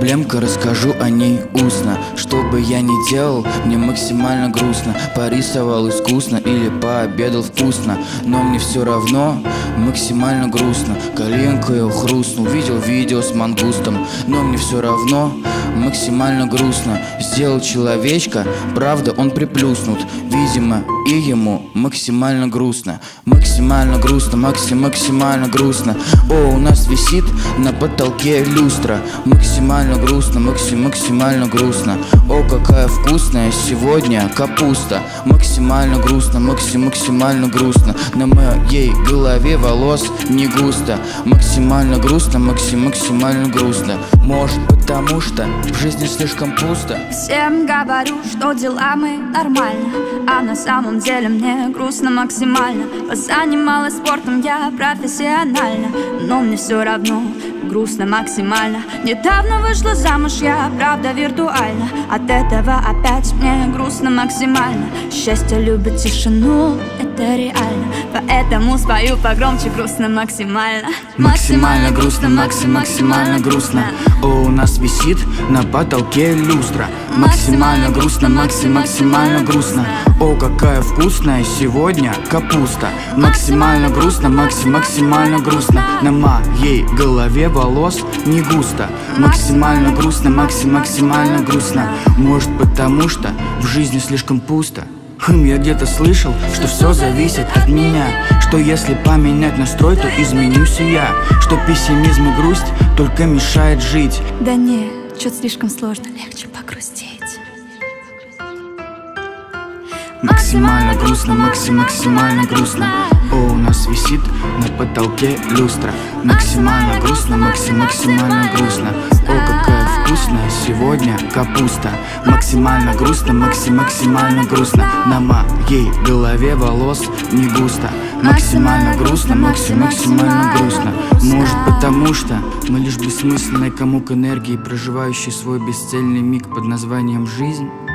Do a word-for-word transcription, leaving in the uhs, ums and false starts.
проблемка, расскажу о ней устно. Что бы я ни делал, мне максимально грустно. Порисовал искусно или пообедал вкусно, но мне все равно максимально грустно. Коленку я хрустнул, видел видео с мангустом, но мне все равно максимально грустно. Сделал человечка, правда он приплюснут, видимо и ему максимально грустно. Максимально грустно, максим максимально грустно. О, у нас висит на потолке люстра. Максимально грустно, максим максимально грустно. О, какая вкусная сегодня капуста. Максимально грустно, максим максимально грустно. На моей голове волос не густо. Максимально грустно, максим максимально грустно. Может потому что в жизни слишком пусто. Всем говорю, что дела мы нормально, а на самом деле мне грустно максимально. Позанималась спортом я профессионально, но мне все равно грустно максимально. Недавно вышла замуж я, правда, виртуально. От этого опять мне грустно максимально. Счастье любит тишину, это реально, поэтому спою погромче, грустно максимально. Максимально грустно, максим максимально грустно. О, у нас висит на потолке люстра. Максимально грустно, максим максимально грустно. О, какая вкусная сегодня капуста. Максимально грустно, максим максимально грустно. На моей голове волос не густо. Максимально грустно, максим максимально грустно. Может потому что в жизни слишком пусто. Хм, я где-то слышал, что все зависит от меня. Что если поменять настрой, то изменюсь и я. Что пессимизм и грусть только мешает жить. Да не, что-то слишком сложно, легче погрустить. Максимально грустно, максим максимально грустно. О, у нас висит на потолке люстра. Максимально грустно, максим максимально грустно. О, какая вкусная сегодня капуста. Максимально грустно, максим максимально грустно. На моей голове волос не густо. Максимально грустно, максим максимально грустно. Может потому что мы лишь бессмысленный комок энергии, проживающий свой бесцельный миг под названием жизнь.